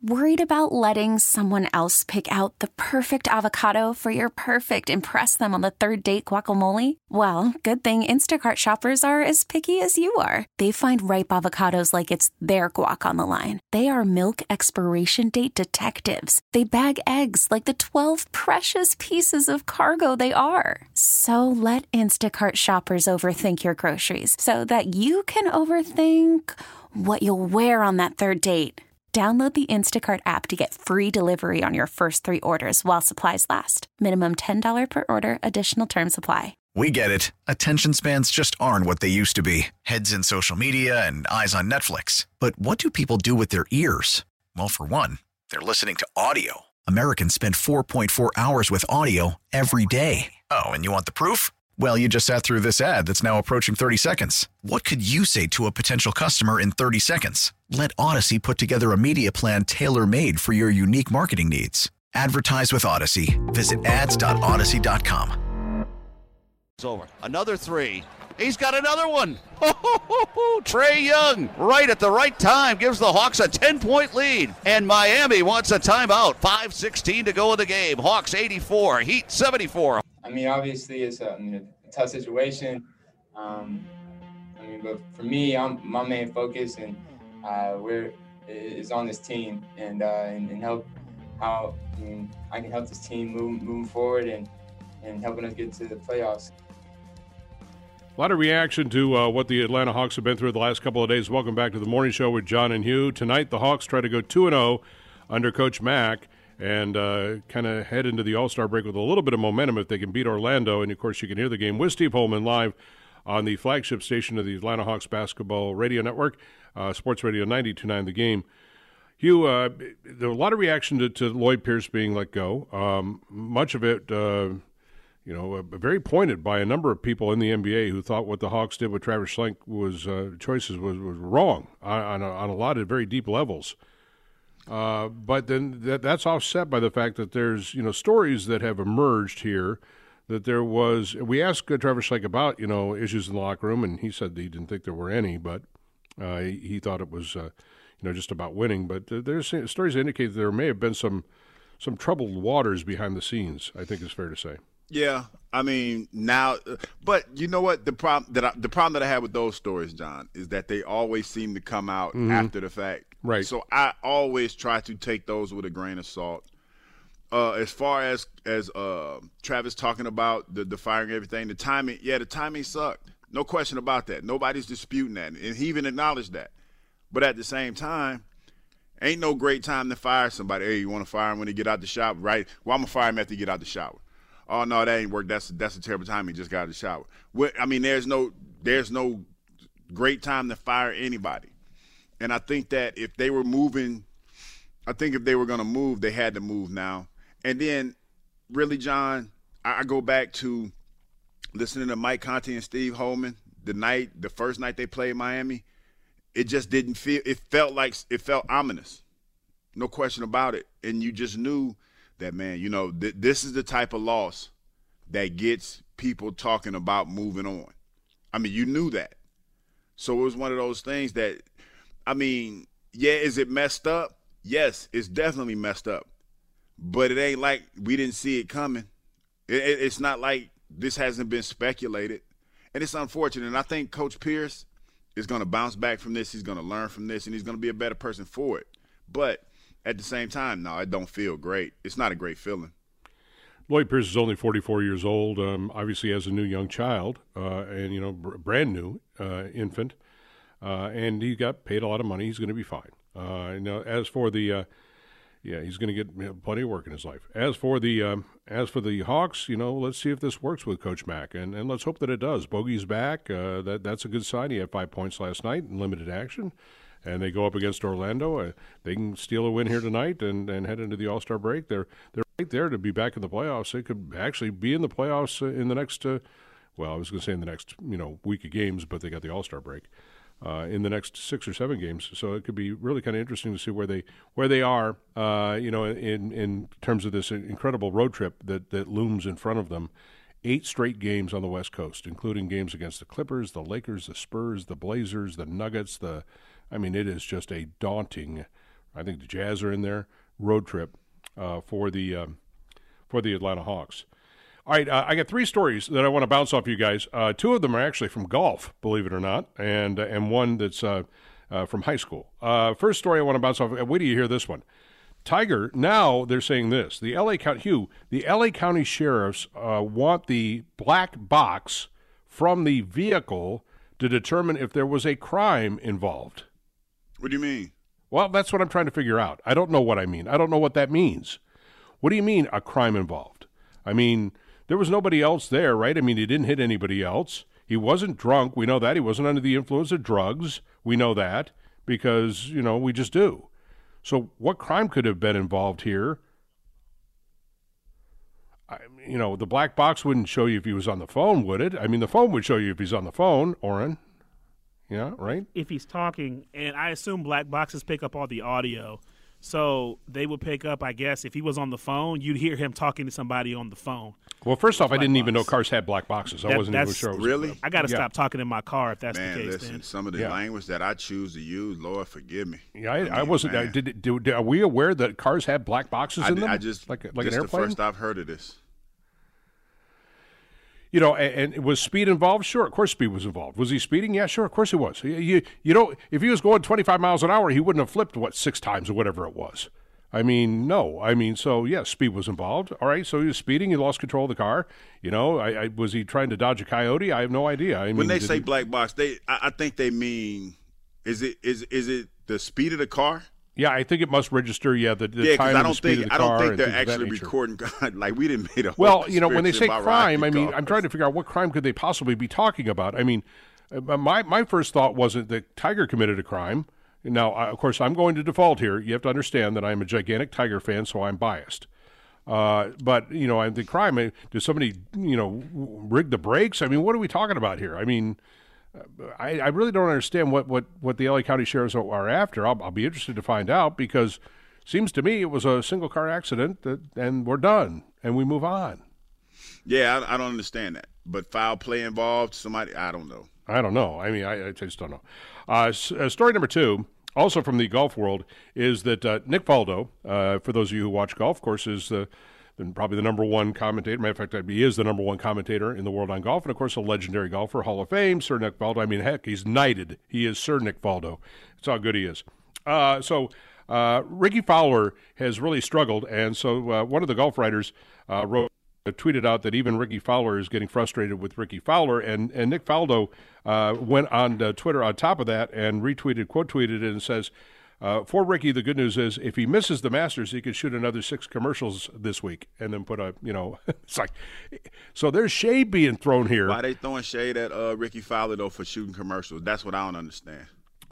Worried about letting someone else pick out the perfect avocado for your perfect impress them on the third date guacamole? Well, good thing Instacart shoppers are as picky as you are. They find ripe avocados like it's their guac on the line. They are milk expiration date detectives. They bag eggs like the 12 precious pieces of cargo they are. So let Instacart shoppers overthink your groceries so that you can overthink what you'll wear on that third date. Download the Instacart app to get free delivery on your first 3 orders while supplies last. Minimum $10 per order. Additional terms apply. We get it. Attention spans just aren't what they used to be. Heads in social media and eyes on Netflix. But what do people do with their ears? Well, for one, they're listening to audio. Americans spend 4.4 hours with audio every day. Oh, and you want the proof? Well, you just sat through this ad that's now approaching 30 seconds. What could you say to a potential customer in 30 seconds? Let Odyssey put together a media plan tailor-made for your unique marketing needs. Advertise with Odyssey. Visit ads.odyssey.com. It's over. Another three. He's got another one. Trae Young, right at the right time, gives the Hawks a 10-point lead. And Miami wants a timeout. 5:16 to go in the game. Hawks 84, Heat 74. I mean, obviously, it's a tough situation. But for me, my main focus and is on this team and help how I can help this team moving forward and helping us get to the playoffs. A lot of reaction to what the Atlanta Hawks have been through the last couple of days. Welcome back to the morning show with John and Hugh. Tonight, the Hawks try to go 2-0 under Coach Mack and kind of head into the All-Star break with a little bit of momentum if they can beat Orlando. And, of course, you can hear the game with Steve Holman live on the flagship station of the Atlanta Hawks basketball radio network, Sports Radio 92.9 The Game. Hugh, there was a lot of reaction to Lloyd Pierce being let go. Much of it, very pointed by a number of people in the NBA who thought what the Hawks did with Travis Schlenk was wrong on a lot of very deep levels. But then that's offset by the fact that there's, stories that have emerged here that there was – we asked Travis Schlenk about, issues in the locker room, and he said he didn't think there were any, but he thought it was, just about winning. But there's stories that indicate that there may have been some troubled waters behind the scenes, I think is fair to say. Yeah, I mean now, but you know what the problem that I have with those stories, John, is that they always seem to come out after the fact. Right. So I always try to take those with a grain of salt. As far as Travis talking about the firing, everything, the timing sucked. No question about that. Nobody's disputing that, and he even acknowledged that. But at the same time, ain't no great time to fire somebody. Hey, you want to fire him when he get out the shower, right? Well, I'm gonna fire him after he get out the shower. Oh no, that ain't work. That's a terrible time. He just got out of the shower. There's no great time to fire anybody. And I think that if they were going to move, they had to move now. And then, really, John, I go back to listening to Mike Conti and Steve Holman the first night they played Miami. It just didn't feel. It felt ominous, no question about it. And you just knew that, man, this is the type of loss that gets people talking about moving on. I mean, you knew that. So it was one of those things that, is it messed up? Yes, it's definitely messed up. But it ain't like we didn't see it coming. It's not like this hasn't been speculated. And it's unfortunate. And I think Coach Pierce is going to bounce back from this. He's going to learn from this, and he's going to be a better person for it. But at the same time, no, it don't feel great. It's not a great feeling. Lloyd Pierce is only 44 years old, obviously has a new young child, and, brand new infant, and he got paid a lot of money. He's going to be fine. As for the he's going to get plenty of work in his life. As for the Hawks, let's see if this works with Coach Mack, and let's hope that it does. Bogey's back. That's a good sign. He had 5 points last night in limited action, and they go up against Orlando. They can steal a win here tonight and head into the All-Star break. They're right there to be back in the playoffs. They could actually be in the playoffs in the next. I was going to say in the next week of games, but they got the All-Star break. In the next 6 or 7 games, so it could be really kind of interesting to see where they are, in terms of this incredible road trip that looms in front of them. 8 straight games on the West Coast, including games against the Clippers, the Lakers, the Spurs, the Blazers, the Nuggets. It is just a daunting I think the Jazz are in there. Road trip for the Atlanta Hawks. All right, I got 3 stories that I want to bounce off you guys. 2 of them are actually from golf, believe it or not, and one that's from high school. First story I want to bounce off. Wait till you hear this one. Tiger, now they're saying this. The L.A. County sheriffs want the black box from the vehicle to determine if there was a crime involved. What do you mean? Well, that's what I'm trying to figure out. I don't know what I mean. I don't know what that means. What do you mean a crime involved? I mean, there was nobody else there, right? I mean, he didn't hit anybody else. He wasn't drunk. We know that. He wasn't under the influence of drugs. We know that because, we just do. So what crime could have been involved here? The black box wouldn't show you if he was on the phone, would it? I mean, the phone would show you if he's on the phone, Oren. Yeah, right? If he's talking, and I assume black boxes pick up all the audio. So they would pick up, I guess, if he was on the phone, you'd hear him talking to somebody on the phone. Well, first off, I didn't even know cars had black boxes. I wasn't even sure. Really? I got to stop talking in my car if that's man, the case. Listen, then. some of the language that I choose to use, Lord, forgive me. Yeah, I wasn't. Are we aware that cars had black boxes in them? I just like an this airplane. The first I've heard of this. And was speed involved? Sure, of course speed was involved. Was he speeding? Yeah, sure, of course he was. If he was going 25 miles an hour, he wouldn't have flipped, 6 times or whatever it was. I mean, no. I mean, so, yes, speed was involved. All right, so he was speeding. He lost control of the car. Was he trying to dodge a coyote? I have no idea. When they say black box, I think they mean, is it the speed of the car? Yeah, I think it must register, the time and the speed of the car. I don't think they're actually recording. Like, we didn't make a whole Well, when they say crime, I'm trying to figure out what crime could they possibly be talking about. I mean, my first thought wasn't that Tiger committed a crime. Now, of course, I'm going to default here. You have to understand that I'm a gigantic Tiger fan, so I'm biased. But, the crime, did somebody, rig the brakes? I mean, what are we talking about here? I mean, I really don't understand what the LA County Sheriffs are after. I'll be interested to find out because it seems to me it was a single car accident and we're done and we move on. Yeah, I don't understand that. But foul play involved, somebody, I don't know. I don't know. I mean, I just don't know. Story number 2, also from the golf world, is that Nick Faldo, for those of you who watch golf, of course, is probably the number 1 commentator. Matter of fact, he is the number 1 commentator in the world on golf, and of course, a legendary golfer, Hall of Fame, Sir Nick Faldo. I mean, heck, he's knighted. He is Sir Nick Faldo. That's how good he is. So Ricky Fowler has really struggled, and so one of the golf writers tweeted out that even Ricky Fowler is getting frustrated with Ricky Fowler, and Nick Faldo went on Twitter on top of that and quote tweeted it and says, for Ricky, the good news is if he misses the Masters, he could shoot another 6 commercials this week and then put it's like, so there's shade being thrown here. Why are they throwing shade at Ricky Fowler, though, for shooting commercials? That's what I don't understand.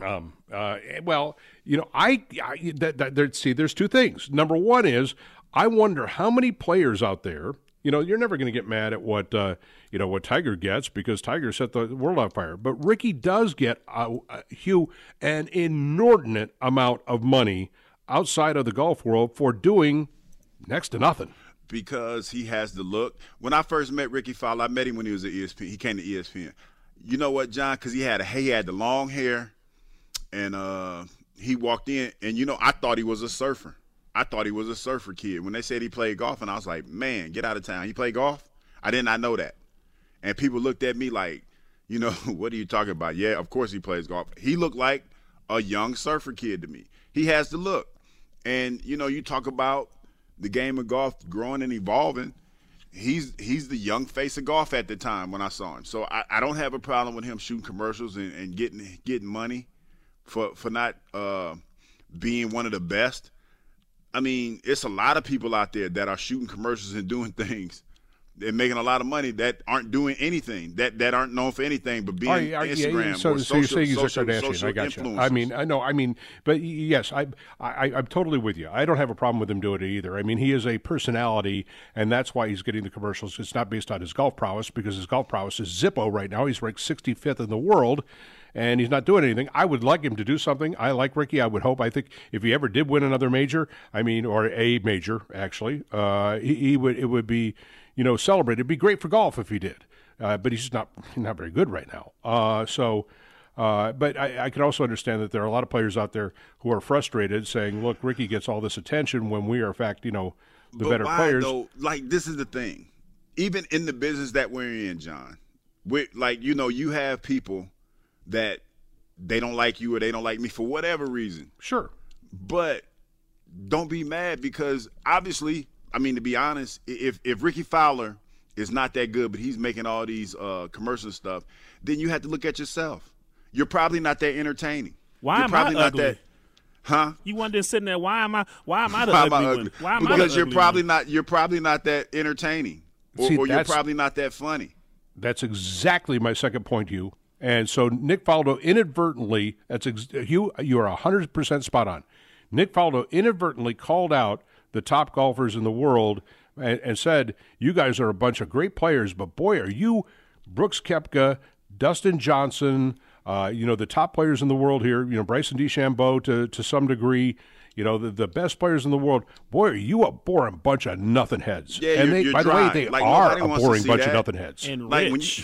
There's 2 things. Number 1 is I wonder how many players out there, you're never going to get mad at what Tiger gets because Tiger set the world on fire. But Ricky does get, Hugh, an inordinate amount of money outside of the golf world for doing next to nothing. Because he has the look. When I first met Ricky Fowler, I met him when he was at ESPN. He came to ESPN. You know what, John? Because he had the long hair, and he walked in, and I thought he was a surfer. I thought he was a surfer kid. When they said he played golf, and I was like, man, get out of town. He played golf? I did not know that. And people looked at me like, what are you talking about? Yeah, of course he plays golf. He looked like a young surfer kid to me. He has the look. And, you talk about the game of golf growing and evolving. He's the young face of golf at the time when I saw him. So I don't have a problem with him shooting commercials and getting money for not being one of the best. I mean, it's a lot of people out there that are shooting commercials and doing things and making a lot of money that aren't doing anything, that aren't known for anything but being Instagram so or so you're saying he's a social Kardashian. I got you. influencers. I mean, I know. But yes, I'm totally with you. I don't have a problem with him doing it either. I mean, he is a personality, and that's why he's getting the commercials. It's not based on his golf prowess because his golf prowess is Zippo right now. He's ranked 65th in the world. And he's not doing anything. I would like him to do something. I like Ricky. I would hope. I think if he ever did win another major, or a major actually, he would. It would be, celebrated. It'd be great for golf if he did. But he's not very good right now. But I can also understand that there are a lot of players out there who are frustrated, saying, "Look, Ricky gets all this attention when we are, in fact, the better players." Though, this is the thing. Even in the business that we're in, John, you have people that they don't like you or they don't like me for whatever reason. Sure. But don't be mad because obviously, to be honest, if Ricky Fowler is not that good, but he's making all these commercial stuff, then you have to look at yourself. You're probably not that entertaining. Why am I ugly? Huh? You wanted to sitting there. Why am I the ugly one? Why am I the because ugly you're probably not that entertaining, or you're probably not that funny. That's exactly my second point to you. And so Nick Faldo inadvertently, you are 100% spot on. Nick Faldo inadvertently called out the top golfers in the world and said, "You guys are a bunch of great players, but boy, are you Brooks Koepka, Dustin Johnson." The top players in the world here, Bryson DeChambeau to some degree, the best players in the world. Boy, are you a boring bunch of nothing heads. Yeah, and you're by dry. the way, they are a boring bunch of nothing heads. And rich.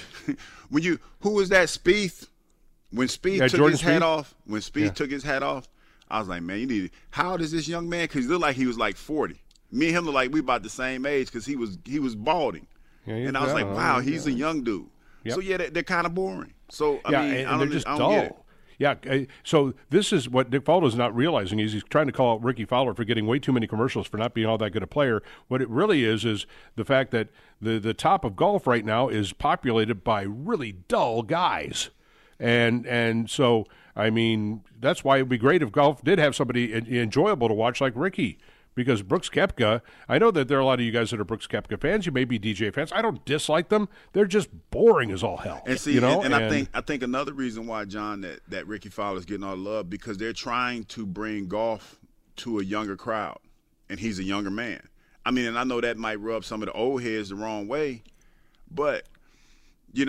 Who was that, Spieth? When Spieth took his hat off, took his hat off, I was like, man, how old is this young man? Because he looked like he was like 40. Me and him look like we about the same age because he was balding. Yeah, and I was like, wow, he's a young dude. Yep. So, they're kind of boring. So, and they're just dull. Yeah, so this is what Nick Faldo is not realizing is he's trying to call out Ricky Fowler for getting way too many commercials for not being all that good a player. What it really is the fact that the top of golf right now is populated by really dull guys. And so, that's why it would be great if golf did have somebody enjoyable to watch like Ricky. Because Brooks Koepka, I know that there are a lot of you guys that are Brooks Koepka fans. You may be DJ fans. I don't dislike them. They're just boring as all hell. And see, I think another reason why, John, that Ricky Fowler is getting all the love because they're trying to bring golf to a younger crowd, and he's a younger man. And I know that might rub some of the old heads the wrong way, but you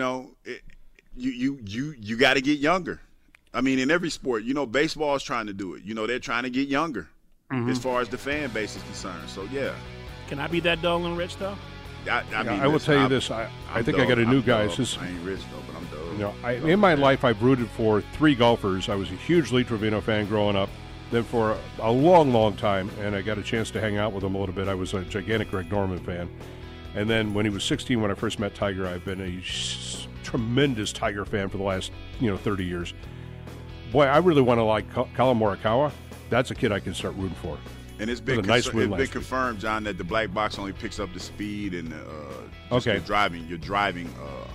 got to get younger. In every sport, baseball is trying to do it. They're trying to get younger. Mm-hmm. As far as the fan base is concerned. So, yeah. Can I be that dull and rich, though? I will tell you this. I think I got a new guy. I ain't rich, though, but I'm dull. In my life, I've rooted for 3 golfers. I was a huge Lee Trevino fan growing up. Then for a long, long time, and I got a chance to hang out with him a little bit, I was a gigantic Greg Norman fan. And then when he was 16, when I first met Tiger, I've been a tremendous Tiger fan for the last 30 years. Boy, I really want to like Colin Morikawa. That's a kid I can start rooting for. And it's been confirmed, John, that the black box only picks up the speed and your driving. Your driving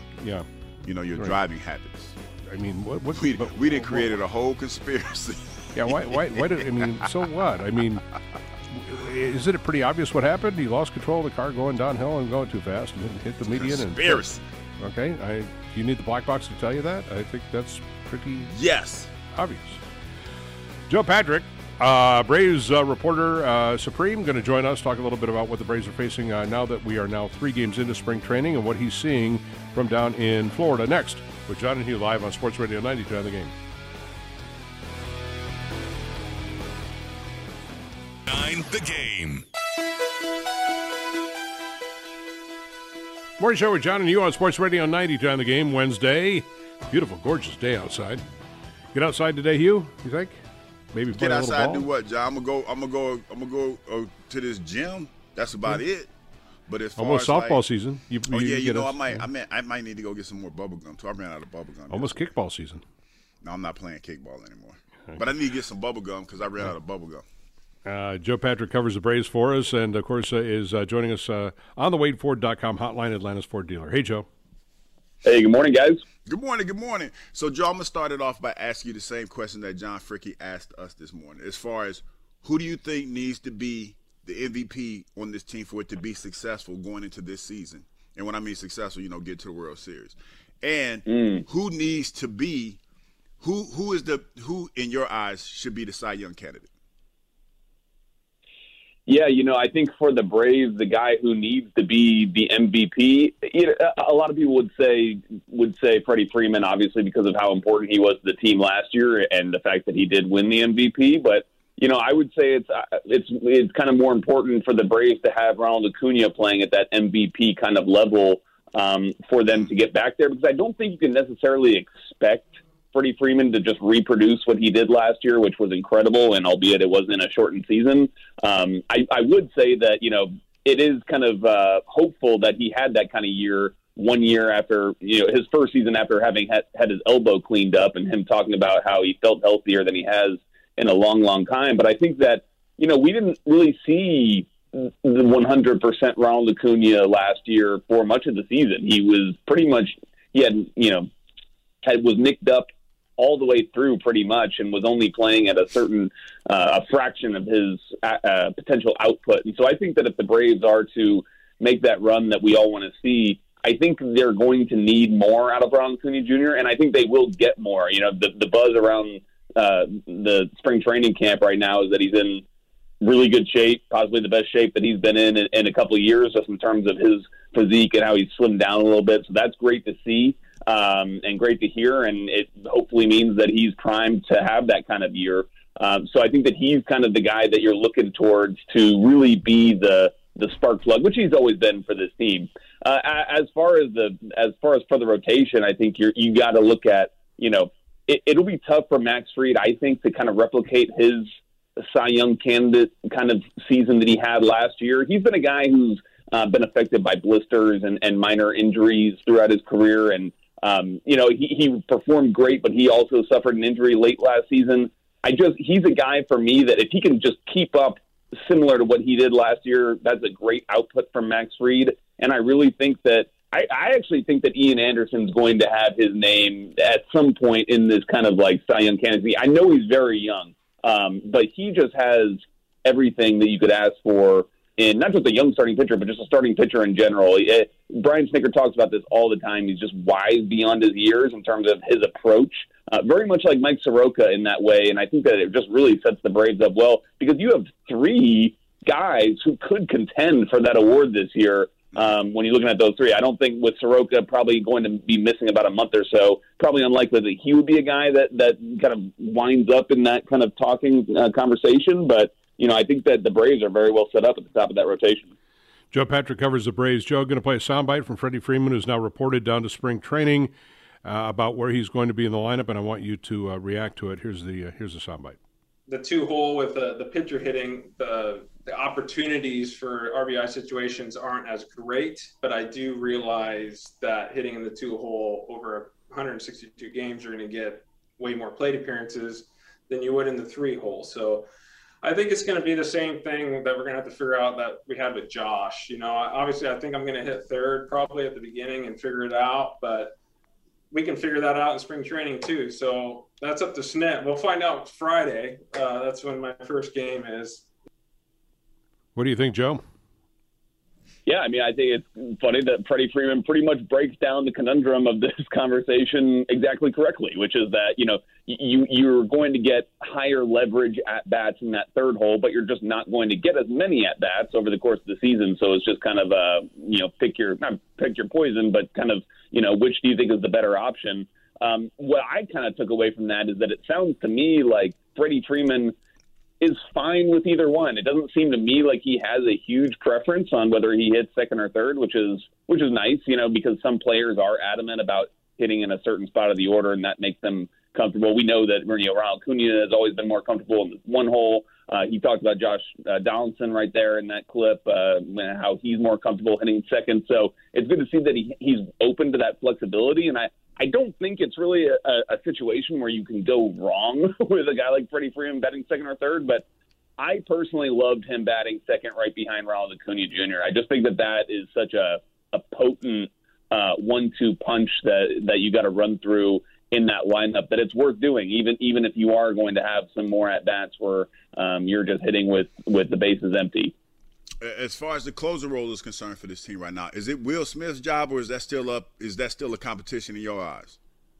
habits. We didn't created a whole conspiracy. Yeah, why did so what? Isn't it pretty obvious what happened? He lost control of the car going downhill and going too fast and hit the median. Conspiracy. Do you need the black box to tell you that? I think that's pretty obvious. Joe Patrick, Braves reporter supreme, going to join us, talk a little bit about what the Braves are facing now that we are now 3 games into spring training and what he's seeing from down in Florida. Next, with John and Hugh live on Sports Radio 92 on the Game. 9 the Game. Morning show with John and Hugh on Sports Radio 92 on the Game. Wednesday, beautiful, gorgeous day outside. Get outside today, Hugh, you think? Maybe get outside and do what, John? I'm gonna go to this gym. That's about it. But as far almost as softball season. I might need to go get some more bubble gum too. I ran out of bubble gum. Almost kickball season. No, I'm not playing kickball anymore. Okay. But I need to get some bubble gum because I ran out of bubble gum. Joe Patrick covers the Braves for us, and of course is joining us on the WadeFord.com hotline, Atlanta's Ford dealer. Hey, Joe. Hey, good morning, guys. Good morning. So, Joe, I'm going to start it off by asking you the same question that John Fricky asked us this morning. As far as who do you think needs to be the MVP on this team for it to be successful going into this season? And when I mean successful, get to the World Series. And who needs to be who in your eyes should be the Cy Young candidate? Yeah, I think for the Braves, the guy who needs to be the MVP, a lot of people would say Freddie Freeman, obviously because of how important he was to the team last year and the fact that he did win the MVP. But I would say it's kind of more important for the Braves to have Ronald Acuna playing at that MVP kind of level for them to get back there, because I don't think you can necessarily expect Freddie Freeman to just reproduce what he did last year, which was incredible, and albeit it was in a shortened season. I would say that, it is kind of hopeful that he had that kind of year 1 year after, his first season after having had his elbow cleaned up, and him talking about how he felt healthier than he has in a long, long time. But I think that, we didn't really see the 100% Ronald Acuna last year for much of the season. He was pretty much, was nicked up all the way through pretty much, and was only playing at a certain a fraction of his potential output. And so I think that if the Braves are to make that run that we all want to see, I think they're going to need more out of Ronald Acuna Jr., and I think they will get more. The buzz around the spring training camp right now is that he's in really good shape, possibly the best shape that he's been in a couple of years, just in terms of his physique and how he's slimmed down a little bit. So that's great to see and great to hear, and it hopefully means that he's primed to have that kind of year. So I think that he's kind of the guy that you're looking towards to really be the spark plug, which he's always been for this team. As far as for the rotation, I think you got to look at, it'll be tough for Max Fried, I think, to kind of replicate his Cy Young candidate kind of season that he had last year. He's been a guy who's been affected by blisters and minor injuries throughout his career. And, he performed great, but he also suffered an injury late last season. He's a guy for me that if he can just keep up similar to what he did last year, that's a great output from Max Fried. And I really think that I actually think that Ian Anderson's going to have his name at some point in this kind of like Cy Young candidacy. I know he's very young, but he just has everything that you could ask for in not just a young starting pitcher, but just a starting pitcher in general. Brian Snitker talks about this all the time. He's just wise beyond his years in terms of his approach, very much like Mike Soroka in that way. And I think that it just really sets the Braves up well, because you have three guys who could contend for that award this year. When you're looking at those three, I don't think with Soroka probably going to be missing about a month or so, probably unlikely that he would be a guy that kind of winds up in that kind of talking conversation. But, I think that the Braves are very well set up at the top of that rotation. Joe Patrick covers the Braves. Joe, going to play a soundbite from Freddie Freeman, who's now reported down to spring training about where he's going to be in the lineup, and I want you to react to it. Here's the soundbite. The 2-hole with the pitcher hitting, the opportunities for RBI situations aren't as great, but I do realize that hitting in the 2-hole over 162 games, you're going to get way more plate appearances than you would in the 3-hole. So I think it's going to be the same thing that we're going to have to figure out that we had with Josh. Obviously I think I'm going to hit third probably at the beginning and figure it out, but we can figure that out in spring training too. So that's up to Snit. We'll find out Friday. That's when my first game is. What do you think, Joe? Yeah, I think it's funny that Freddie Freeman pretty much breaks down the conundrum of this conversation exactly correctly, which is that, you're going to get higher leverage at-bats in that 3rd hole, but you're just not going to get as many at-bats over the course of the season. So it's just kind of, not pick your poison, but kind of, which do you think is the better option? What I kind of took away from that is that it sounds to me like Freddie Freeman is fine with either one. It doesn't seem to me like he has a huge preference on whether he hits 2nd or 3rd, which is nice, because some players are adamant about hitting in a certain spot of the order, and that makes them comfortable. We know that Ronald Acuna has always been more comfortable in the 1 hole. He talked about Josh Donaldson right there in that clip, how he's more comfortable hitting 2nd. So it's good to see that he's open to that flexibility, and I don't think it's really a situation where you can go wrong with a guy like Freddie Freeman batting 2nd or 3rd, but I personally loved him batting 2nd right behind Ronald Acuna Jr. I just think that is such a potent 1-2 punch that you got to run through in that lineup, that it's worth doing, even if you are going to have some more at-bats where you're just hitting with the bases empty. As far as the closer role is concerned for this team right now, is it Will Smith's job, or is that still a competition in your eyes?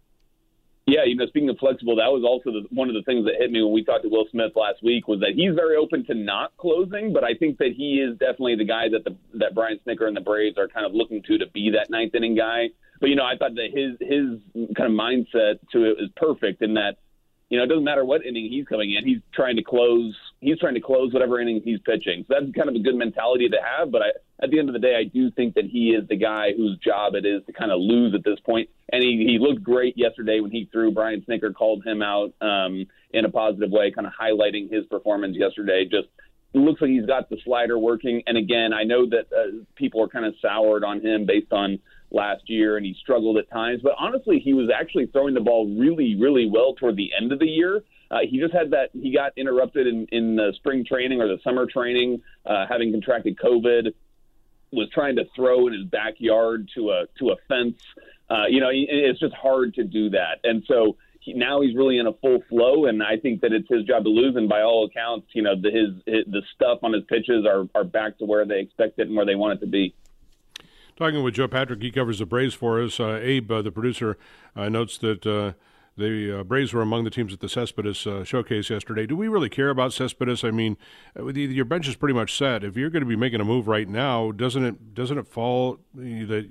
Yeah, speaking of flexible, that was also one of the things that hit me when we talked to Will Smith last week, was that he's very open to not closing, but I think that he is definitely the guy that Brian Snitker and the Braves are kind of looking to be that 9th inning guy. But, I thought that his kind of mindset to it is perfect in that, it doesn't matter what inning he's coming in. He's trying to close whatever inning he's pitching. So that's kind of a good mentality to have. But at the end of the day, I do think that he is the guy whose job it is to kind of lose at this point. And he looked great yesterday when he threw. Brian Snitker called him out in a positive way, kind of highlighting his performance yesterday. Just it looks like he's got the slider working. And again, I know that people are kind of soured on him based on last year, and he struggled at times. But honestly, he was actually throwing the ball really, really well toward the end of the year. He just had that – he got interrupted in the spring training or the summer training, having contracted COVID, was trying to throw in his backyard to a fence. It's just hard to do that. And so now he's really in a full flow, and I think that it's his job to lose. And by all accounts, the stuff on his pitches are back to where they expect it and where they want it to be. Talking with Joe Patrick, he covers the Braves for us. Abe, the producer, notes that the Braves were among the teams at the Cespedes showcase yesterday. Do we really care about Cespedes? I mean, your bench is pretty much set. If you're going to be making a move right now, doesn't it fall that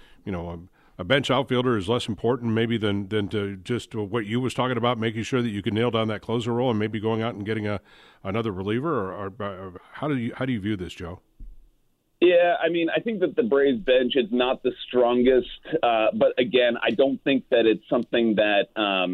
a bench outfielder is less important maybe than to just what you was talking about, making sure that you can nail down that closer role and maybe going out and getting another reliever? Or how do you view this, Joe? Yeah, I mean, I think that the Braves bench is not the strongest, but again, I don't think that it's something that,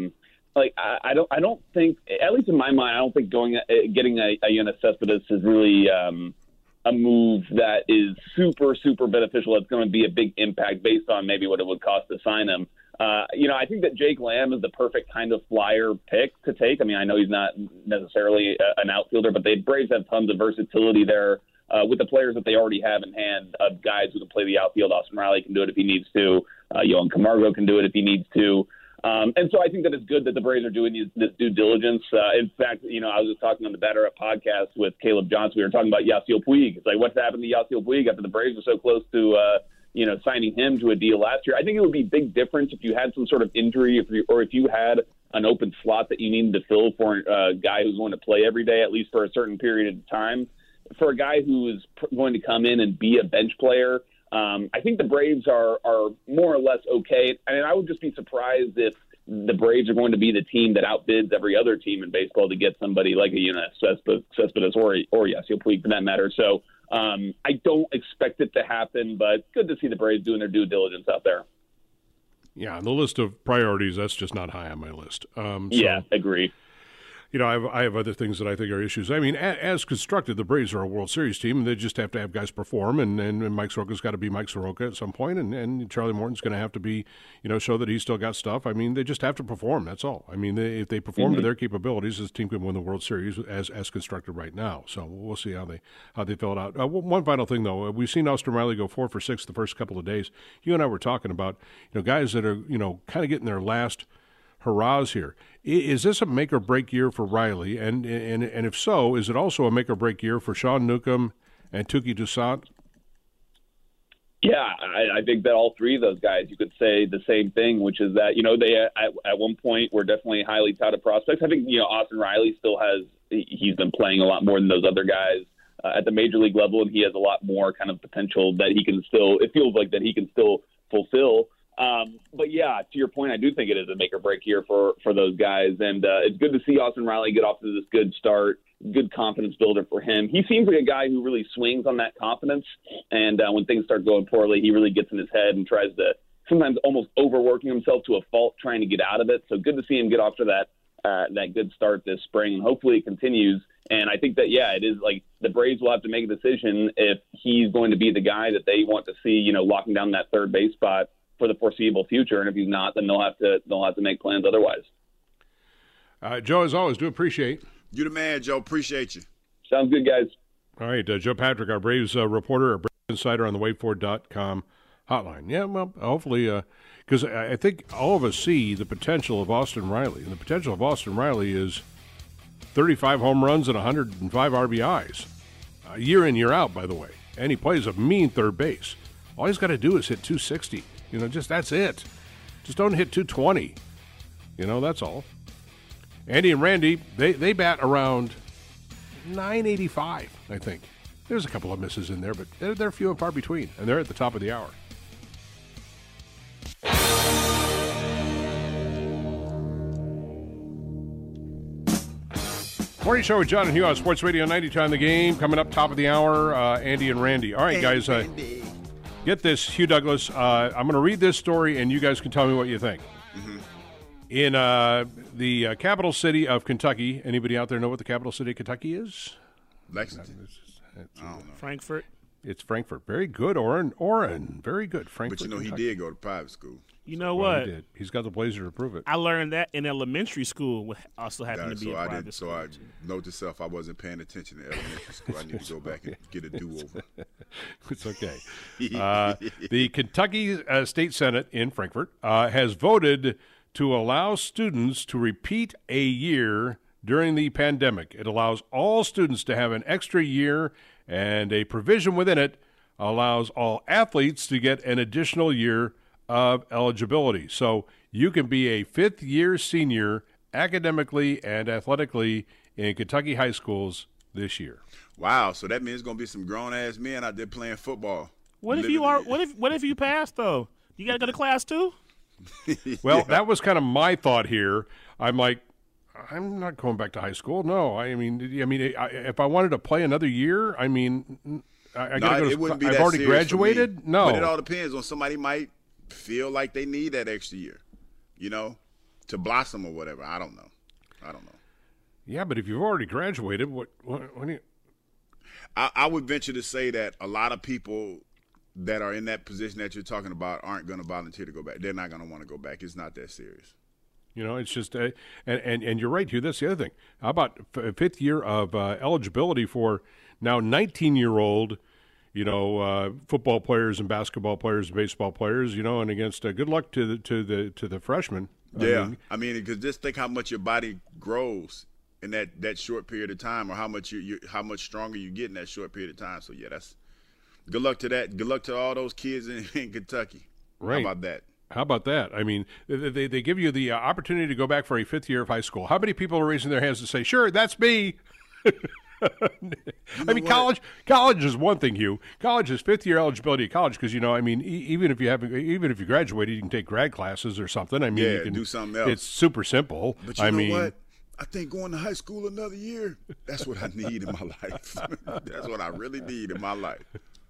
I don't think, at least in my mind, I don't think getting a Yoenis Cespedes is really a move that is super, super beneficial. It's going to be a big impact based on maybe what it would cost to sign him. I think that Jake Lamb is the perfect kind of flyer pick to take. I mean, I know he's not necessarily an outfielder, but the Braves have tons of versatility there. With the players that they already have in hand, guys who can play the outfield. Austin Riley can do it if he needs to. Yohan Camargo can do it if he needs to. And so I think that it's good that the Braves are doing this due diligence. In fact, I was just talking on the Batter Up podcast with Caleb Johnson. We were talking about Yasiel Puig. It's like, what's happened to Yasiel Puig after the Braves were so close to, signing him to a deal last year? I think it would be a big difference if you had some sort of injury or if you had an open slot that you needed to fill for a guy who's going to play every day, at least for a certain period of time. For a guy who is going to come in and be a bench player, I think the Braves are more or less okay. I mean, I would just be surprised if the Braves are going to be the team that outbids every other team in baseball to get somebody like a Yoenis Cespedes or Yasiel Puig for that matter. So I don't expect it to happen, but good to see the Braves doing their due diligence out there. Yeah, on the list of priorities, that's just not high on my list. Yeah, agree. I have other things that I think are issues. I mean, as constructed, the Braves are a World Series team, and they just have to have guys perform, and Mike Soroka's got to be Mike Soroka at some point, and Charlie Morton's going to have to be, show that he's still got stuff. I mean, they just have to perform, that's all. I mean, if they perform to their capabilities, this team can win the World Series as constructed right now. So we'll see how they fill it out. One final thing, though. We've seen Austin Riley go 4 for 6 the first couple of days. You and I were talking about, guys that are, kind of getting their last hurrahs here. Is this a make-or-break year for Riley? And if so, is it also a make-or-break year for Sean Newcomb and Touki Toussaint? Yeah, I think that all three of those guys, you could say the same thing, which is that, they at one point were definitely highly touted prospects. I think, Austin Riley still he's been playing a lot more than those other guys at the major league level, and he has a lot more kind of potential that it feels like that he can still fulfill. But yeah, to your point, I do think it is a make or break year for those guys. And it's good to see Austin Riley get off to this good start, good confidence builder for him. He seems like a guy who really swings on that confidence. And when things start going poorly, he really gets in his head and tries to sometimes almost overworking himself to a fault, trying to get out of it. So good to see him get off to that good start this spring. And hopefully it continues. And I think that, it is like the Braves will have to make a decision if he's going to be the guy that they want to see, locking down that third base spot for the foreseeable future, and if he's not, then they'll have to make plans otherwise. Joe, as always, do appreciate. You the man, Joe. Appreciate you. Sounds good, guys. All right, Joe Patrick, our Braves reporter, our Braves insider on the WadeFord.com hotline. Yeah, well, hopefully, because I think all of us see the potential of Austin Riley, and the potential of Austin Riley is 35 home runs and 105 RBIs, year in, year out, by the way, and he plays a mean third base. All he's got to do is hit 260. Just that's it. Just don't hit 220. That's all. Andy and Randy, they bat around 985, I think. There's a couple of misses in there, but they're few and far between, and they're at the top of the hour. Morning Show with John and Hugh on Sports Radio 92 on the Game. Coming up top of the hour, Andy and Randy. All right, guys, get this, Hugh Douglas. I'm going to read this story, and you guys can tell me what you think. Mm-hmm. In the capital city of Kentucky, anybody out there know what the capital city of Kentucky is? Lexington. It's I don't know. Frankfurt. It's Frankfurt. Very good, Orrin. Very good, Frankfurt. But you know, Kentucky. he did go to private school. You know what? He did. He's got the blazer to prove it. I learned that in elementary school. Also happened to be a private school. So I note to self, I wasn't paying attention to elementary school. I need to go back and get a do-over. It's okay. The Kentucky State Senate in Frankfurt has voted to allow students to repeat a year during the pandemic. It allows all students to have an extra year, and a provision within it allows all athletes to get an additional year of eligibility. So you can be a fifth-year senior academically and athletically in Kentucky high schools this year. Wow! So that means there's gonna be some grown-ass men out there playing football. What if you are? What if you pass though? You got to go to class too. Well, that was kind of my thought here. I'm like, I'm not going back to high school. No, I mean, if I wanted to play another year, I mean, I got to go. It wouldn't be I've that already serious graduated. For me. No, but it all depends on somebody might feel like they need that extra year, to blossom or whatever. I don't know. Yeah, but if you've already graduated, what do you? I would venture to say that a lot of people that are in that position that you're talking about aren't going to volunteer to go back. They're not going to want to go back. It's not that serious. It's just, and you're right, Hugh. That's the other thing. How about fifth year of eligibility for now 19-year-old, football players and basketball players and baseball players, and against good luck to the freshmen. I mean, because just think how much your body grows in that short period of time, or how much how much stronger you get in that short period of time. So yeah, that's good luck to that. Good luck to all those kids in Kentucky. Right. How about that? I mean, they give you the opportunity to go back for a fifth year of high school. How many people are raising their hands to say, "Sure, that's me"? I mean, college is one thing, Hugh. College is fifth year eligibility at college because even if you graduated, you can take grad classes or something. I mean, you can do something else. It's super simple. But you know what? I think going to high school another year, that's what I need in my life. That's what I really need in my life.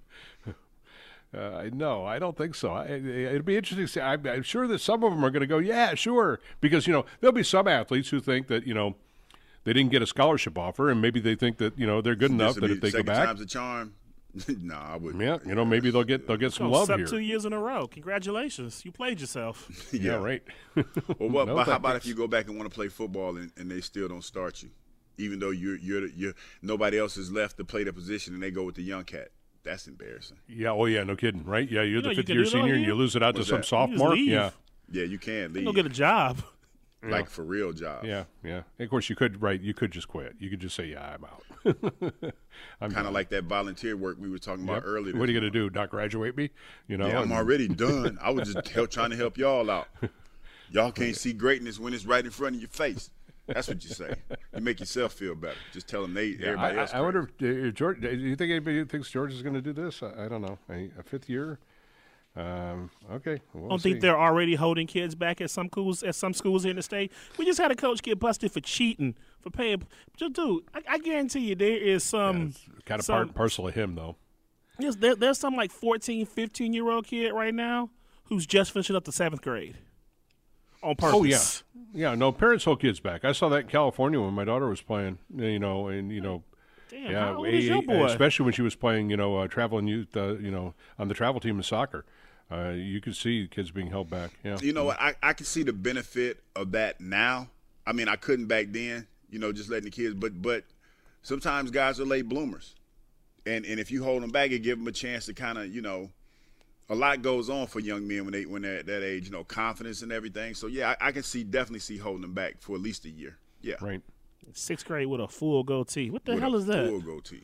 No, I don't think so. It'll be interesting to see. I'm sure that some of them are going to go, yeah, sure. Because, there'll be some athletes who think that, they didn't get a scholarship offer, and maybe they think that, they're good enough that if they go back. Second time's a charm. No, I wouldn't. Yeah, maybe they'll get some love here. 2 years in a row. Congratulations. You played yourself. Yeah, right. Well, but how about if you go back and want to play football and they still don't start you? Even though you're nobody else is left to play the position and they go with the young cat. That's embarrassing. Yeah, no kidding, right? Yeah, you're the fifth-year senior and you lose it out to some sophomore. Yeah, you can leave. Go get a job. Like for real job. Yeah. And of course, you could just quit. You could just say, yeah, I'm out. I'm kind of like that volunteer work we were talking about earlier. What are you going to do, not graduate me? Yeah, I'm already done. I was just trying to help y'all out. Y'all can't see greatness when it's right in front of your face. That's what you say. You make yourself feel better. Just tell them everybody else. I wonder if George. Do you think anybody thinks George is going to do this? I don't know. A fifth year. Okay. We'll don't think they're already holding kids back at some schools in the state. We just had a coach get busted for cheating, for paying. Dude, I guarantee you there is some kind of part and parcel of him though. Yes, there's some like 14, 15-year-old kid right now who's just finishing up the 7th grade. On purpose. Oh yeah. No, parents hold kids back. I saw that in California when my daughter was playing. Damn, how old is your boy? Especially when she was playing, traveling youth, on the travel team in soccer. You could see kids being held back. Yeah. You know what? I can see the benefit of that now. I mean, I couldn't back then. Just letting the kids. But sometimes guys are late bloomers, and if you hold them back, it give them a chance to kind of a lot goes on for young men when they're at that age, confidence and everything. So, yeah, I can definitely see holding them back for at least a year. Yeah. Right. 6th grade with a full goatee. What the hell is that? Full goatee,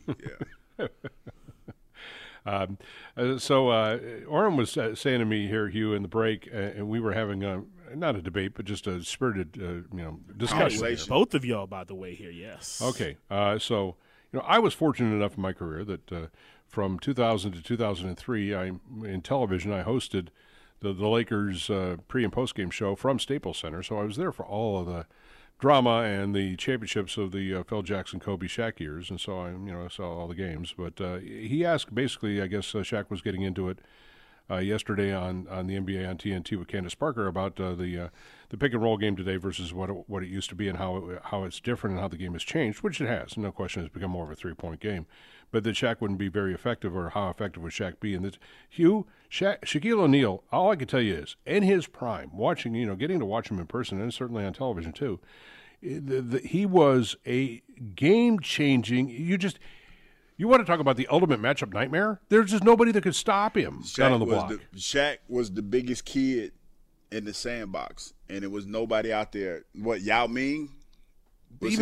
yeah. So Orrin was saying to me here, Hugh, in the break, and we were having not a debate, but just a spirited, discussion. Both of y'all, by the way, here, yes. Okay. So, I was fortunate enough in my career that from 2000 to 2003, in television, I hosted the Lakers pre- and post-game show from Staples Center. So I was there for all of drama and the championships of the Phil Jackson, Kobe, Shaq years, and so I saw all the games. But he asked, basically, I guess Shaq was getting into it yesterday on the NBA on TNT with Candace Parker about the pick and roll game today versus what it used to be and how it's different and how the game has changed, which it has. No question, it's become more of a 3-point game. But that Shaq wouldn't be very effective, or how effective would Shaq be? And that Shaquille O'Neal, all I can tell you is, in his prime, watching, getting to watch him in person, and certainly on television too, he was a game-changing. You want to talk about the ultimate matchup nightmare? There's just nobody that could stop him down on the block. Shaq was the biggest kid in the sandbox, and it was nobody out there. What, Yao Ming? Was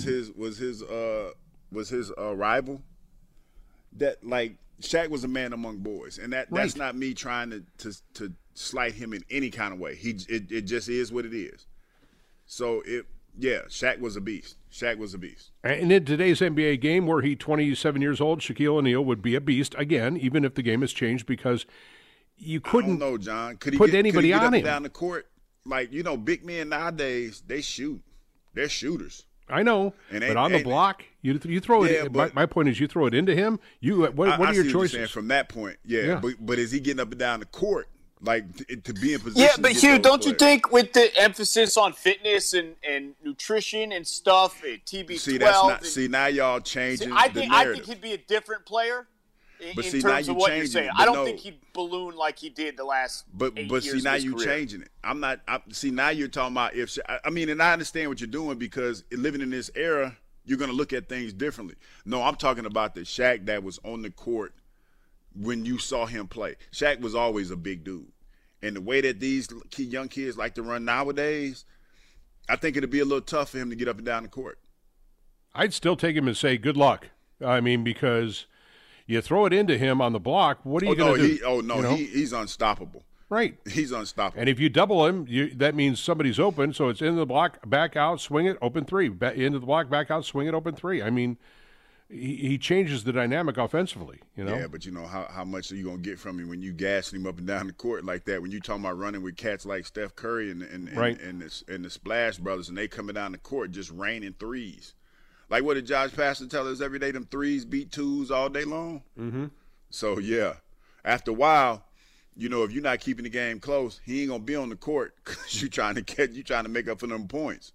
his rival? That, like, Shaq was a man among boys, and that's not me trying to slight him in any kind of way. It just is what it is. So Shaq was a beast. Shaq was a beast. And in today's NBA game, were he 27 years old, Shaquille O'Neal would be a beast again, even if the game has changed, because you couldn't I don't know, John. put anybody on him down the court. Like, big men nowadays, they shoot. They're shooters. I know, but on the block, you throw it. My point is, you throw it into him. What are your choices? What you're saying from that point? Yeah. But is he getting up and down the court, like to be in position? Yeah, but Hugh, don't you think with the emphasis on fitness and nutrition and stuff, TB12? Now y'all changing. I think he'd be a different player. In terms of what you're saying, I don't think he'd balloon like he did the last 8 years. But see, now you changing it. Now you're talking about and I understand what you're doing, because living in this era, you're going to look at things differently. No, I'm talking about the Shaq that was on the court when you saw him play. Shaq was always a big dude, and the way that these young kids like to run nowadays, I think it'd be a little tough for him to get up and down the court. I'd still take him and say good luck. I mean, because you throw it into him on the block, what are you going to do? He's unstoppable. Right. He's unstoppable. And if you double him, that means somebody's open, so it's into the block, back out, swing it, open three. Into the block, back out, swing it, open three. I mean, he changes the dynamic offensively, Yeah, but how much are you going to get from him when you gassing him up and down the court like that? When you talking about running with cats like Steph Curry and the Splash Brothers, and they coming down the court just raining threes. Like, what did Josh Pastner tell us every day? Them threes beat twos all day long. Mm-hmm. So after a while, if you're not keeping the game close, he ain't gonna be on the court because you trying to make up for them points.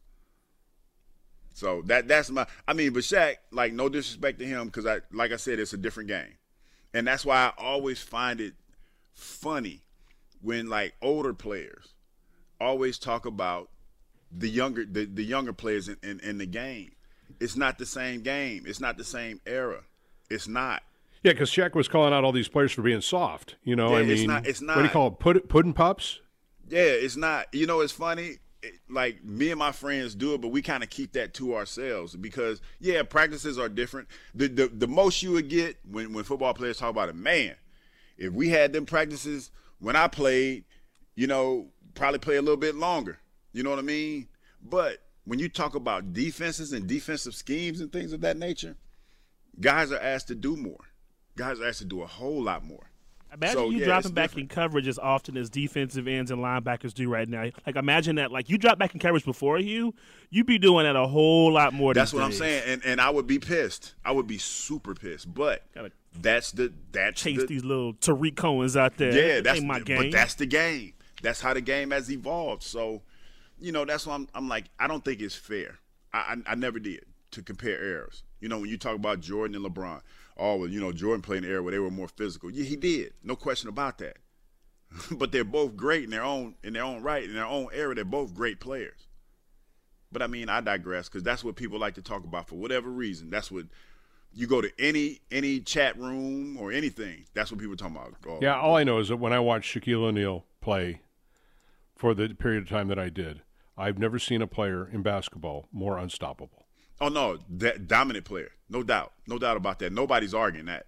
So that's but Shaq, like, no disrespect to him, because like I said, it's a different game, and that's why I always find it funny when, like, older players always talk about the younger players in the game. It's not the same game. It's not the same era. It's not. Yeah, because Shaq was calling out all these players for being soft. It's not. What do you call it? Pudding pups? Yeah, it's not. It's funny. Like, me and my friends do it, but we kind of keep that to ourselves because, practices are different. The most you would get when football players talk about it, man, if we had them practices when I played, probably play a little bit longer. You know what I mean? But when you talk about defenses and defensive schemes and things of that nature, guys are asked to do more. Guys are asked to do a whole lot more. Imagine you dropping back in coverage as often as defensive ends and linebackers do right now. Like, imagine that. Like, you drop back in coverage before you'd be doing that a whole lot more. That's what I'm saying, and I would be pissed. I would be super pissed. But that's these little Tariq Cohens out there. Yeah, that's my game. But that's the game. That's how the game has evolved. So, that's why I'm like, I don't think it's fair. I never did, to compare eras. When you talk about Jordan and LeBron, Jordan played in an era where they were more physical. Yeah, he did. No question about that. But they're both great in their own right, in their own era. They're both great players. But I digress, because that's what people like to talk about for whatever reason. That's what you go to any chat room or anything. That's what people are talking about. All I know is that when I watched Shaquille O'Neal play for the period of time that I did, I've never seen a player in basketball more unstoppable. Oh, no, that dominant player. No doubt about that. Nobody's arguing that.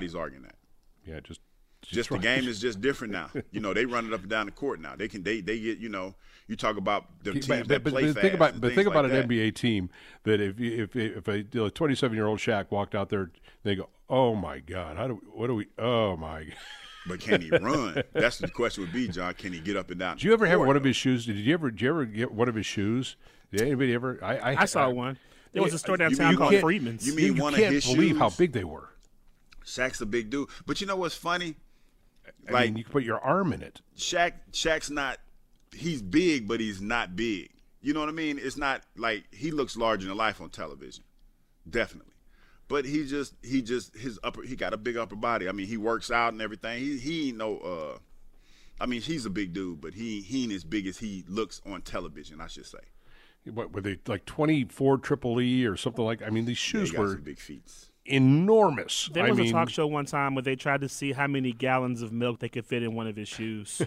Yeah, just the game is just different now. They run it up and down the court now. They get, you talk about the teams that play fast. Think about an NBA team that if a 27-year-old Shaq walked out there, they go, oh my God, oh my God. But can he run? That's the question would be, John. Can he get up and down? Did you ever have one of his shoes? Did you ever get one of his shoes Did anybody ever? I saw one. There was a store downtown called Freedman's. You mean one of his shoes? You can't believe how big they were. Shaq's a big dude. But you know what's funny? I mean, you can put your arm in it. Shaq's not – he's big, but he's not big. You know what I mean? It's not like he looks larger than life on television. Definitely. But he got a big upper body. I mean, he works out and everything. He ain't no I mean, he's a big dude, but he ain't as big as he looks on television, I should say. What were they, like 24 Triple E or something like? I mean, these shoes were some big feet. Enormous. There was a talk show one time where they tried to see how many gallons of milk they could fit in one of his shoes.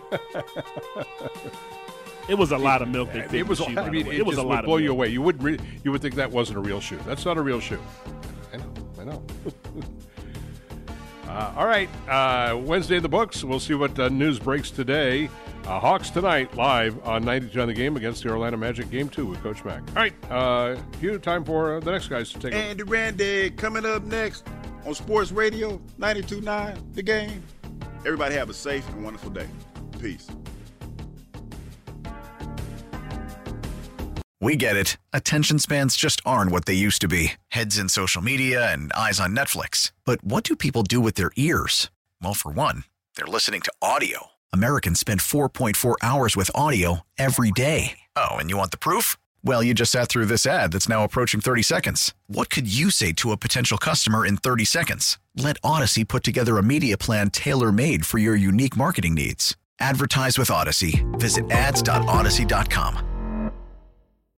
It was a lot of milk they fit in the shoe. I mean, it was a lot of blow milk. You away. You would think that wasn't a real shoe. That's not a real shoe. I know. All right, Wednesday in the books. We'll see what news breaks today. Hawks tonight, live on 92 on the Game against the Orlando Magic, Game 2 with Coach Mack. All right, Hugh, time for the next guys to take over. Andy Randy coming up next on Sports Radio 92.9 The Game. Everybody have a safe and wonderful day. Peace. We get it. Attention spans just aren't what they used to be. Heads in social media and eyes on Netflix. But what do people do with their ears? Well, for one, they're listening to audio. Americans spend 4.4 hours with audio every day. Oh, and you want the proof? Well, you just sat through this ad that's now approaching 30 seconds. What could you say to a potential customer in 30 seconds? Let Odyssey put together a media plan tailor-made for your unique marketing needs. Advertise with Odyssey. Visit ads.odyssey.com.